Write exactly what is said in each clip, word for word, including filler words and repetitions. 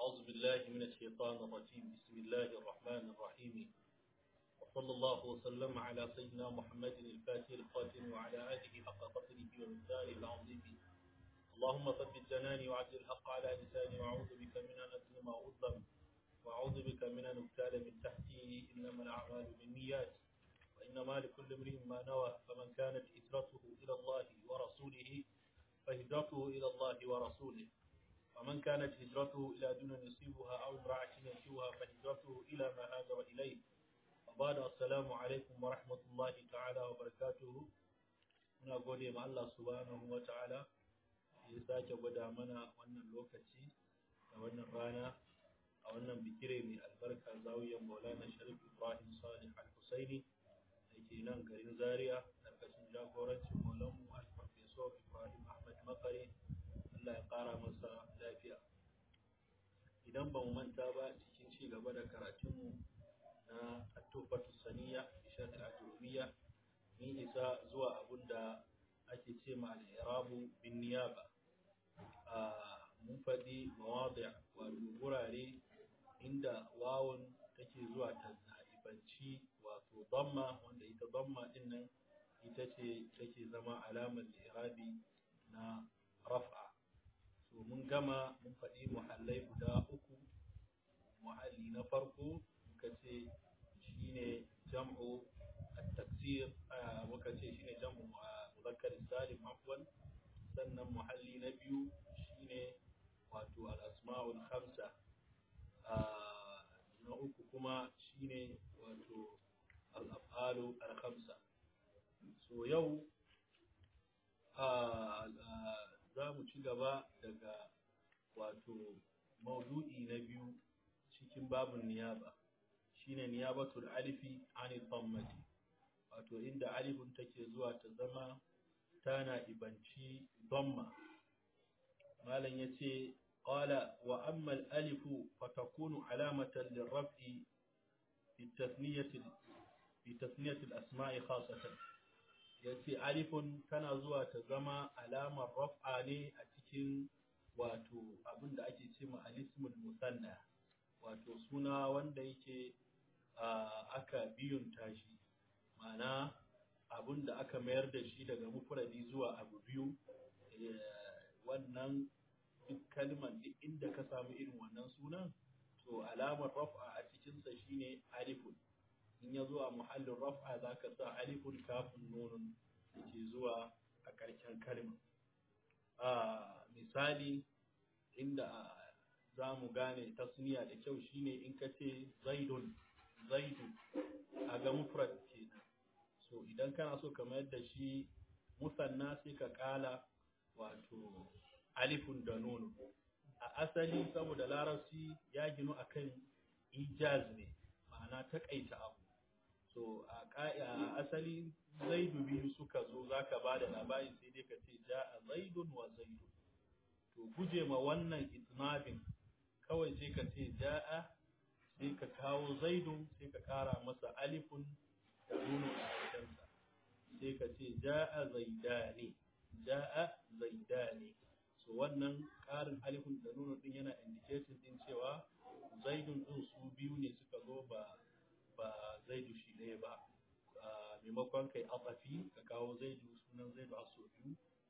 أعوذ بالله من الشيطان الرجيم بسم الله الرحمن الرحيم وصلى الله وسلم على سيدنا محمد الفاتح الخاتم وعلى آله حق قدره ومقداره العظيم اللهم ثبت جناني وعجل الحق على لساني وأعوذ بك من أن أظلم أو أظلم وأعوذ بك من أن أبتال من تحتي إنما الأعمال بالنيات وإنما لكل امرئ ما نوى فمن كانت هجرته إلى الله ورسوله فهجرته إلى الله ورسوله ومن كانت هجرته إلى دون يصيبها أو امرأة ينكوها فهجرته إلى ما هاجر إليه وبعد السلام عليكم ورحمة الله تعالى وبركاته muna gode ma Allah subhanahu wa ta'ala ya sake gwada mana wannan lokaci da wannan rana a wannan bikire mai albarka zawiyar Maulana Sharif Ibrahim Salih Al-Husaini da ke nan garin Zaria karkashin jagorancin Maulanmu Al-Professor Ibrahim Ahmad Makari Allah ya ƙara masa lafiya. Idan ba mu manta ba cikin ci gaba da karatunmu na At-Tuhfatu Saniyya fi Sharh Al-Ajrumiyya mun isa zuwa abun da ake ce ma al-i'rabu bin niyaba. Mun faɗi mawadi' wato gurare inda wawun take zuwa ta naibanci wato damma wanda ita damma din nan ita ce take zama alamar i'rabi na raf'a. So mun gama mun faɗi muhallai guda uku. Muhalli na farko muka ce shine jam'u at-taksir muka ce shine jam'u muzakkar salim afwan. Sannan muhalli na biyu shine wato al-asma'ul khamsa. Na uku kuma shine wato al-af'alu al-khamsa. So yau za mu ci gaba daga wato maudu'i na biyu cikin babun niyaba shine niyabatul alifi ani dhammati, wato inda alifun take zuwa ta zama tana ibanci dhamma. Malam yace qala wa amma al alifu fatakunu alamatan lirraf'i fi tathniyati fi tathniyati al asma'i khassatan. yace alifun tana zuwa ta zama alamar raf'a ne a cikin wato abin da ake ce ma alismul musanna, wato suna wanda yake aka biyun tashi, ma'ana abin da aka mayar da shi daga mufradi zuwa abu biyu. Wannan duk kalman duk inda ka samu irin wannan sunan to alamar raf'a a cikinsa shine alifun. In ya zo a muhallin raf'a za ka sa alifun kafin nunun da ke zuwa a ƙarshen kalma. Misali inda za mu gane tasniya da kyau shine in ka ce zaidun zaidun a ga mufrad kenan. So idan kana so ka mayar da shi musanna sai ka kala wato alifun da nunun. A asali saboda larabci ya ginu akan ijaz ne, ma'ana takaita abu. So a asali zaidu biyu suka zo zaka ba da labari sai dai ka ce ja'a zaidun wa zaidun. To guje ma wannan itnabin kawai sai ka ce ja'a sai ka kawo zaidun sai ka kara masa alifun da nunun a ƙarshensa sai ka ce ja'a zaidani ja'a zaidani. So wannan ƙarin alifun da nunun din yana indicating din cewa zaidun din su biyu ne suka zo ba ba zaidu shi ɗaya ba. Maimakon kai afafi ka kawo zaidu sunan zaidu a so biyu,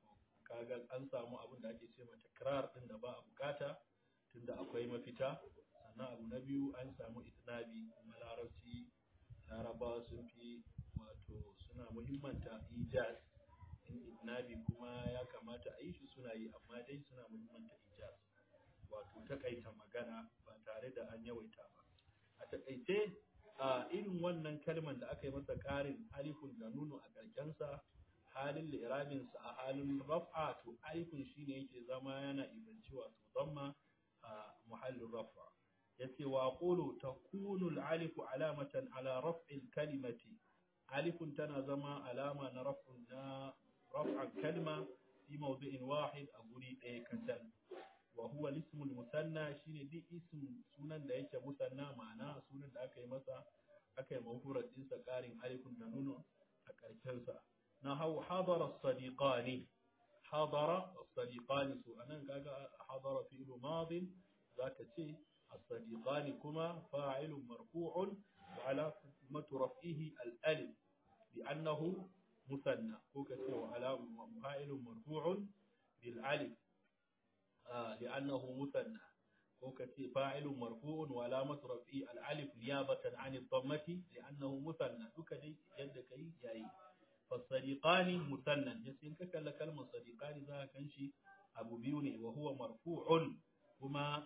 kaga an samu abin da ake ce ma takrar din da ba a bukata tunda akwai mafita. Sannan abu na biyu an samu itnabi, kuma larabci larabawa sun fi wato suna muhimmanta ijaz. In itnabi kuma ya kamata a yi shi suna yi, amma dai suna muhimmanta ijaz, wato takaita magana ba tare da an yawaita ba. A takaice a irin wannan kalman da aka yi masa ƙarin alifun da nunu a ƙarshensa, halin li'irabinsa a halin raf'a to alifun shine yake zama yana ibanci wato damma a muhallin raf'a. yace wa qulu takunu al-alifu alamatan ala raf'i al-kalimati, alifun tana zama alama na raf'un na raf'a kalma fi mawdi'in wahid a guri ɗaya kacal. wa huwa al-ismul musanna shine duk ism sunan da yake musanna, ma'ana sunan da aka yi masa aka yi mafhurat dinsa ƙarin alifun da nunun a ƙarshen sa. na hau hadara as-sadiqani hadara as-sadiqani, so anan kaga hadara fi'lu madin zaka ce as-sadiqani kuma fa'ilun marfu'un wa alamatu raf'ihi al-alif li'annahu مثنى وكتير على فاعل مرفوع بالالف آه لانه مثنى وكتير فاعل مرفوع وعلامه رفعه الالف نيابه عن الضمه لانه مثنى دكدي يد كاي yayi فالصديقان مثنى yasin ka kalla kalmar sadiqani za ka kanshi abu biyu ne wa huwa marfu'un kuma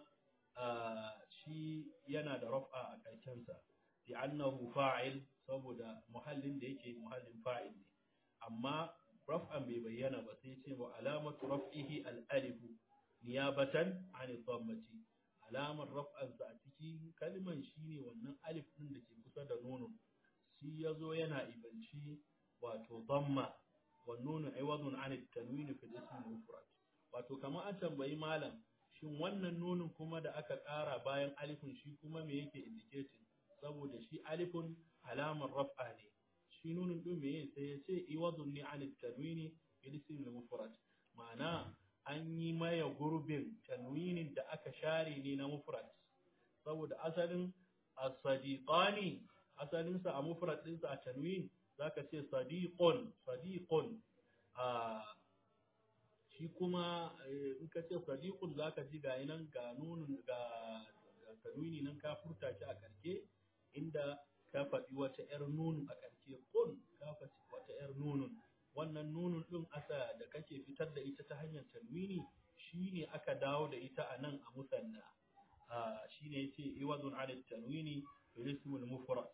shi yana da raf'a a karshen sa li'annahu fa'il saboda muhallin da yake muhallin fa'il ne amma raf'an bai bayyana ba sai ce wa alamatu raf'ihi al-alif niyabatan an dhammati alamar raf'an sa a cikin kalman shine wannan alif din da ke kusa da nunun shi yazo yana ibanci wato dhamma wa nunu aiwadun an at-tanwin fi al-ism al-mufrad wato kamar an tambayi malam shin wannan nunun kuma da aka ƙara bayan alifin shi kuma me yake indicating saboda shi alifun alamar raf'a ne shi nunun din me sai ya ce iwadun ni an tanwini bil ism al mufrad ma'ana an yi maye gurbin tanwinin da aka share ne na mufrad saboda asalin as-sadiqani asalin sa a mufrad din sa a tanwin zaka ce sadiqun sadiqun a shi kuma in ka ce sadiqun zaka ji ga nan ga nunun ga tanwini nan ka furta shi a karke inda ka faɗi wata ‘yar nunu a ƙarshe kun ka faɗi wata ‘yar nunun wannan nunun ɗin asa da kake fitar da ita ta hanyar tanwini shi ne aka dawo da ita a nan a musanna shi ne ya ce iwadun ala tanwini fil ismul mufrad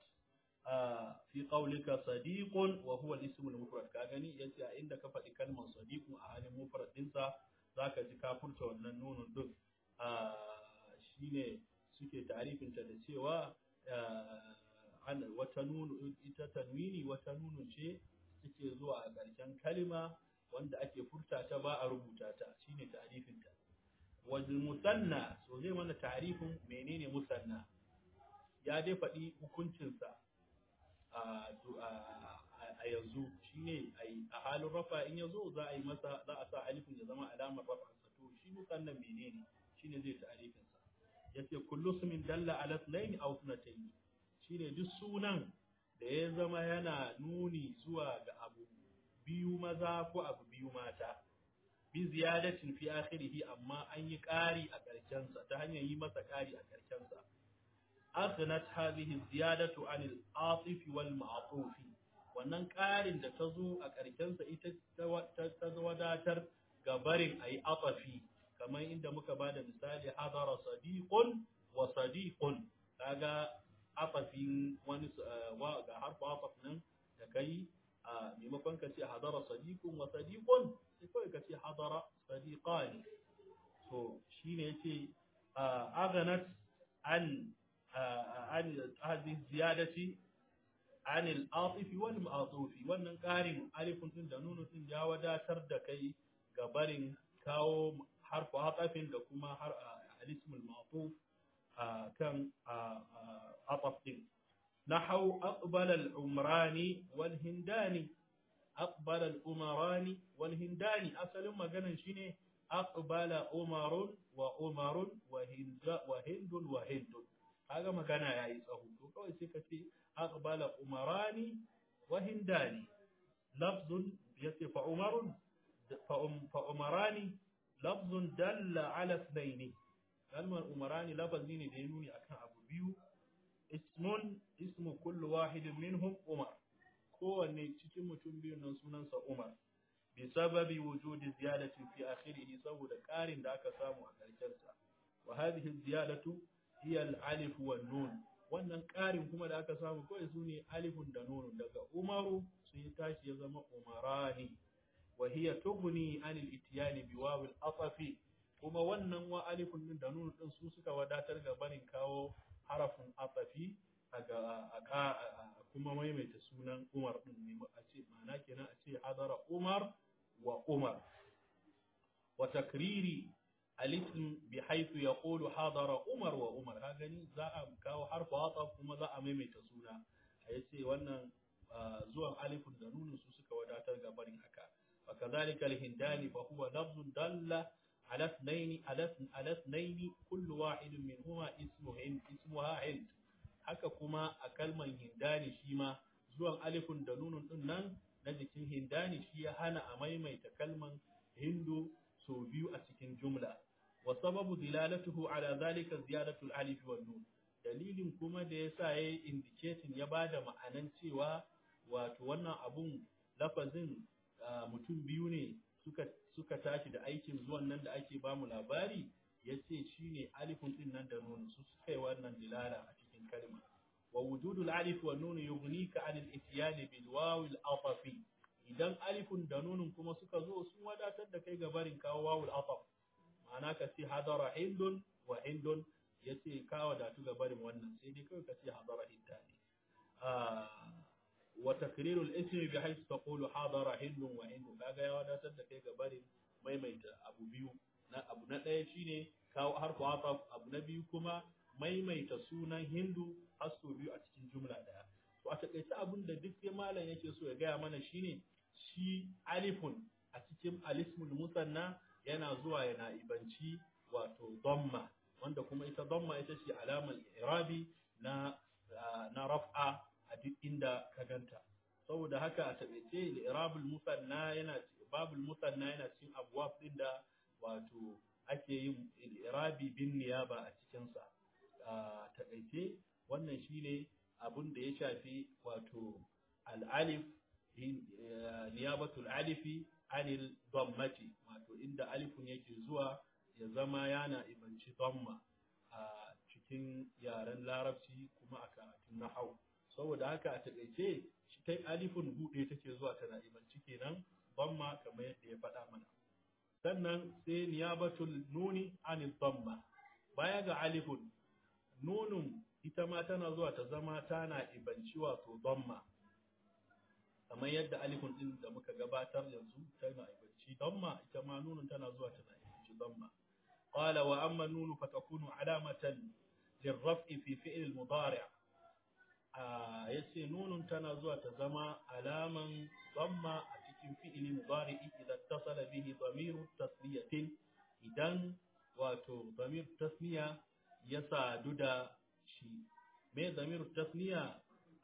fi qawlika sadiqun wa huwa al-ismul mufrad ka gani yace a inda ka faɗi kalmar sadiqun a halin mufrad ɗinsa zaka ji ka furta wannan nunun ɗin shine suke ta'rifinta da cewa wata nunu ita tanwini wata nunu ce take zuwa a ƙarshen kalma wanda ake furta ta ba a rubuta ta shine ta'rifin ta wal musanna so zai mana ta'rifin menene musanna ya dai faɗi hukuncin sa a a yanzu shine a halin rafa in yazo za a yi masa za a sa alifin ya zama alamar rafa sa to shi musanna menene shine zai ta'rifin sa yace kullu ismin dalla ala ithnayn aw ithnatayn shine duk sunan da ya zama yana nuni zuwa ga abu biyu maza ko abu biyu mata bi ziyadatin fi akhirih amma an yi ƙari a ƙarshen sa ta hanyar yi masa ƙari a ƙarshen sa aghnat hadhihi ziyadatu anil atif wal ma'tuf wannan ƙarin da ta zo a ƙarshen sa ita ta wadatar ga barin ayi atafi kamar inda muka bada misali hadara sadiqun wa sadiqun kaga afafin wani wa ga harfu afaf nan da kai a maimakon ka ce hadara sadiqun wa sadiqun sai kawai ka ce hadara sadiqani to shine yace aghanat an an hadhihi ziyadati an al-atif wal ma'tuf wannan karin alifun din da nunun din ya wadatar da kai ga barin kawo harfu atafin da kuma har al-ismul ma'tuf كان عطف دين نحو أقبل العمراني والهنداني أقبل الأمراني والهنداني أصل ما قلنا شيني أقبل أمر وأمر وهند وهند وهند هذا ما كان يعيسه وكوي سكتي أقبل أمراني وهنداني لفظ يصف عمر فأمراني لفظ دل على اثنين kalmar umarani lafazi ne da ya nuni akan abu biyu ismun ismu kullu wahidin minhum umar kowanne cikin mutum biyun nan sunansa umar bi sababi wujudi ziyadati fi akhirih saboda karin da aka samu a karshen sa wa hadhihi ziyadatu hiya al-alif wan nun wannan karin kuma da aka samu kawai sune alifun da nun daga umaru sun tashi ya zama umarani wa hiya tughni anil ityani bi waw al-atafi kuma wannan wa alifun din da nun din su suka wadatar ga barin kawo harafin atafi a kuma maimaita sunan Umar din ne a ce ma'ana kenan a ce hadara Umar wa Umar wa takriri al-ism bi haythu yaqulu hadara Umar wa Umar ka gani za a kawo harfu ataf kuma za a maimaita suna a yace wannan zuwan alifun da nun su suka wadatar ga barin haka wa kadhalika al-hindani fa huwa lafzun dalla على اثنين على اثنين كل واحد منهما اسمه اسمها هند haka kuma a kalman hindani shi ma zuwan alifun da nunun din nan na jikin hindani shi ya hana a maimaita kalman hindu so biyu a cikin jumla wa sababu dilalatuhu ala zalika ziyadatul alif wan nun dalilin kuma da yasa yayi indicating ya bada ma'anan cewa wato wannan abun lafazin mutum biyu ne suka suka tashi da aikin zuwan nan da ake bamu labari yace shine alifun din nan da nun su suka yi wannan dilala a cikin kalma wa wujudul alif wa nun yughnika an al-ityan bil waw al-ataf idan alifun da nunun kuma suka zo sun wadatar da kai gabarin kawo waw al-ataf ma'ana ka ce hadara hindun wa hindun yace ka wadatu gabarin wannan sai dai kai ka ce hadara hindani ah wa takrirul ismi bi haythu taqulu hadara hindun wa hindu kaga ya wadatar da kai gabarin maimaita abu biyu na abu na daya shine kawo harfu ataf abu na biyu kuma maimaita sunan hindu har sau biyu a cikin jumla daya to a takaice abin da duk sai malam yake so ya gaya mana shine shi alifun a cikin alismul musanna yana zuwa yana ibanci wato dhamma wanda kuma ita dhamma ita ce alamar i'rabi na na raf'a a duk inda ka ganta saboda haka a takaice i'rabul musanna yana babul musanna yana cikin abwab din da wato ake yin i'rabi bin niyaba a cikin sa a takaice wannan shine abun da ya shafi wato al-alif niyabatul alifi anil dhammati wato inda alifun yake zuwa ya zama yana ibanci dhamma a cikin yaren larabci kuma a karatun nahwu saboda haka a takeice shi kai alifun bude take zuwa tana ibanci kenan dhamma kamar yadda ya faɗa mana sannan sai niyabatul nuni anil dhamma baya ga alifun nunun ita ma tana zuwa ta zama tana ibanci wato dhamma kamar yadda alifun din da muka gabatar yanzu tana ibanci dhamma ita ma nunun tana zuwa tana ibanci dhamma qala wa amma nunu fatakunu alamatan lirraf'i fi fi'l al-mudari' ah yace nunun tana zuwa ta zama alaman dhamma a cikin fi'li mudari'i idan tasala bihi damiru tasniyatin idan wato damir tasniya ya sadu da shi me damiru tasniya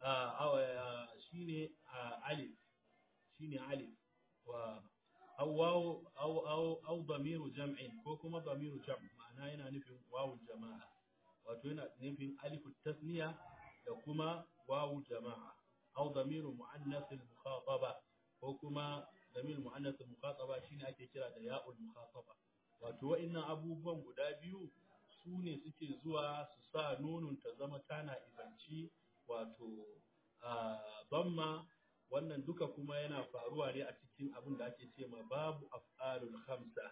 shine alif shine alif wa aw waw aw aw aw damiru jam'in ko kuma damiru jam' ma'ana yana nufin wawul jama'a wato yana nufin alif tasniya da kuma wawul jama'a aw damiru muannath al-mukhataba ko kuma damiru muannath al-mukhataba shine ake kira da ya'ul mukhataba wato wa'annan abubuwan guda biyu su ne suke zuwa su sa nunun ta zama tana ibanci wato dhamma wannan duka kuma yana faruwa ne a cikin abin da ake ce ma babu af'alul khamsa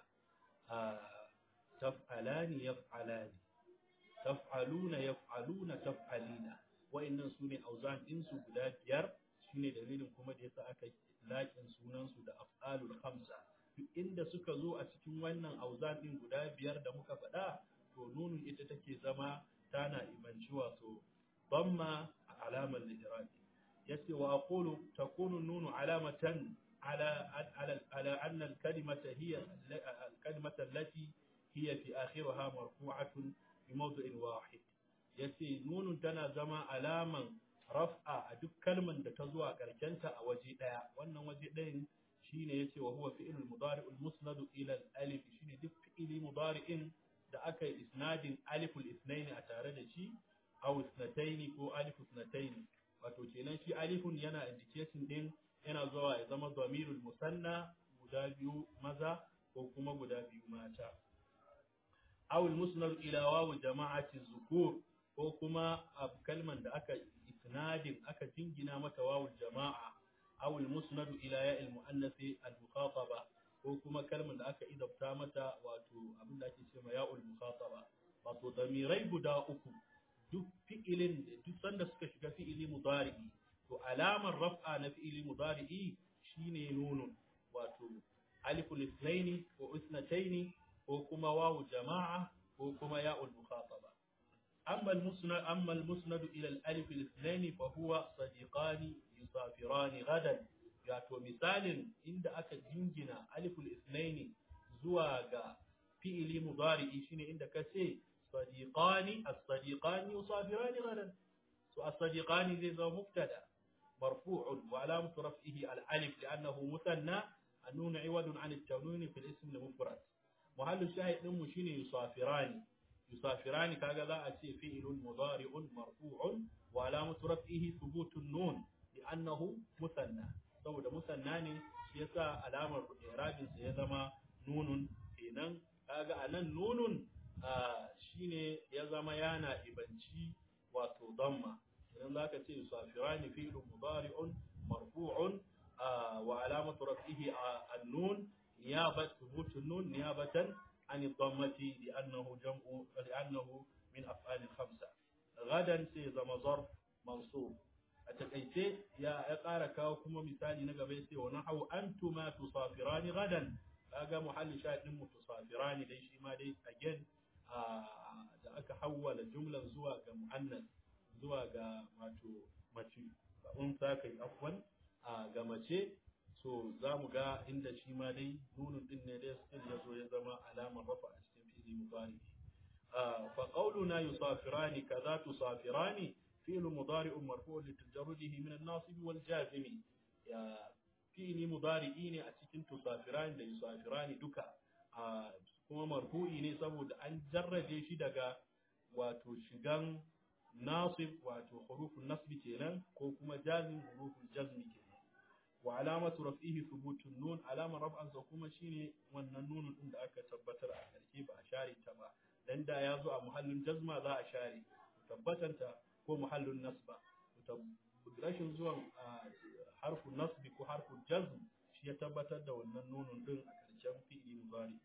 taf'alani yaf'alani taf'aluna yaf'aluna taf'alina wa'annan sune auzan din su guda biyar shine dalilin kuma da yasa aka laƙin sunan su da af'alul khamsa duk inda suka zo a cikin wannan auzan din guda biyar da muka faɗa to nunun ita take zama tana ibanci wato dhamma alamar al-i'rab yace wa aqulu takunu nunu alamatan ala ala ala anna al-kalimata hiya al-kalimata allati hiya fi akhiriha marfu'atun fi mawdi'in wahid yace nunun tana zama alaman raf'a a duk kalman da ta zo a karkenta a waje daya wannan waje dayan shine yace wa huwa fi'lul mudari'ul musnad ila al-alif shine duk fi'li mudari'in da aka yi isnadin aliful ithnain a tare da shi aw ithnatayn ko alif ithnatayn wato kenan shi alifun yana indication din yana zuwa ya zama dhamirul musanna guda biyu maza ko kuma guda biyu mata aw al musnad ila waw jama'ati zukur ko kuma ab kalman da aka isnadin aka jingina mata waw jama'a aw al musnad ila ya al muannath al mukhataba ko kuma kalman da aka idafta mata wato abin da ake cewa ya'ul mukhataba wato damirai guda uku duk fi'ilin duk sanda suka shiga fi'ili mudari'i to alamar raf'a na fi'ili mudari'i shine nunun wato aliful ithnaini ko ithnataini ko kuma wawu jama'a ko kuma ya'ul mukhataba amma al-musnad amma al-musnad ila al-alif al-ithnaini fa huwa sadiqani yusafirani gadan wato misalin inda aka jingina aliful ithnaini zuwa ga fi'ili mudari'i shine inda kace sadiqani as-sadiqani yusafirani gadan so as-sadiqani zai zama mubtada marfu'un wa alamatu raf'ihi al-alif li'annahu muthanna an-nun 'iwadun 'an at-tanwin fi al-ism al-mufrad muhallu shahid din mu shine yusafirani yusafirani kaga za a ce fi'ilun mudari'un marfu'un wa alamatu raf'ihi thubutun nun li'annahu muthanna saboda muthanna ne shi yasa alamar i'rabin sa ya zama nunun kenan kaga anan nunun shine ya zama yana ibanci wato damma idan zaka ce yusafirani fi'lun mudari'un marfu'un wa alamatu raf'ihi an-nun niyabatu thubutun nun niyabatan عن الضمة لأنه جمع لأنه من أفعال الخمسة غدا سيزم ظرف منصوب أتكيتي يا أقارك وكما مثالي نقبيتي ونحو أنتما تصافران غدا أقا محل شاهد نمو تصافران ليش ما دي أجد da aka hawwala jumlan zuwa ga mu'annas zuwa ga wato mace ba unsa kai afwan ga mace so za mu ga inda shi ma dai nunun din ne dai still ya zo ya zama alamar rafa a cikin fi'li mudari fa qawluna yusafirani kaza tusafirani fi'l mudari'un marfu'un li tajarrudihi min an-nasib wal jazim ya fi'li mudari'i ne a cikin tusafirani da yusafirani duka kuma marfu'i ne saboda an jarrabe shi daga wato shigan nasib wato hurufun nasbi kenan ko kuma jazim hurufun jazmi kenan wa alamatu raf'ihi thubutun nun alamar raf'an sa kuma shine wannan nunun din da aka tabbatar a karshe ba a share ta ba dan da ya zo a muhallin jazma za a share tabbatan ta ko muhallin nasba rashin zuwan harfun nasbi ko harfun jazm shi ya tabbatar da wannan nunun din a karshen fi'li mudari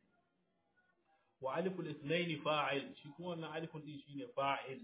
wa aliful ithnain fa'il shi kuma wannan alifun din shine fa'il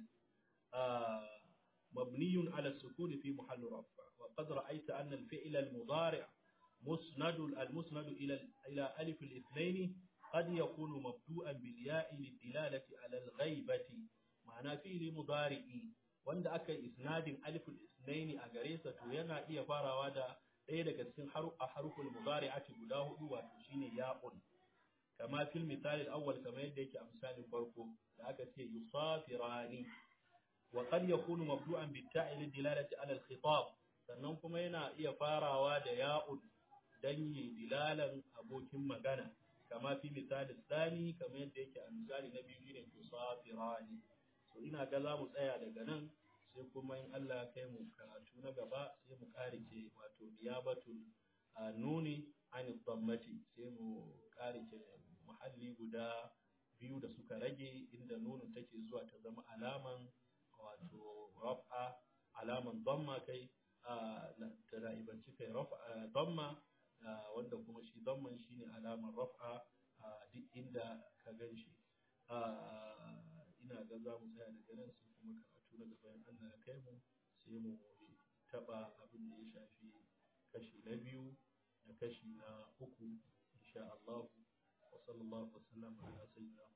مبني على السكون في محل رفع وقد رأيت أن الفعل المضارع مسند المسند إلى إلى ألف الاثنين قد يكون مبدوءا بالياء للدلالة على الغيبة معنى فعل مضارع وند أكا إسناد ألف الاثنين أجريسة ينا إيا فارا ودا ɗaya daga cikin haruful mudari'ati guda hudu wato shine ya'un kama fil misal al-awwal kamar yadda yake a misalin farko da aka ce yusafirani wa qad yakunu mabdu'an bit-ta'i lid-dilalati 'ala al-khitab sannan kuma yana iya farawa da ya'un dan yi dilalan abokin magana kama fi misal al-thani kamar yadda yake a misali na biyu shine yusafirani so ina ga za mu tsaya daga nan sai kuma in Allah ya kai mu karatu na gaba sai mu karike wato niyabatul nuni an dhammati sai mu karike muhalli guda biyu da suka rage inda nunun take zuwa ta zama alaman wato raf'a alaman dhamma kai ta raibanci kai raf'a dhamma wanda kuma shi dhamman shine alaman raf'a duk inda ka ganshi ina ga za mu tsaya daga nan sai kuma karatu na gaban Allah ya kai mu sai mu taba abin da ya shafi kashi na biyu da kashi na uku insha Allah wa sallallahu wa sallam ala sayyidina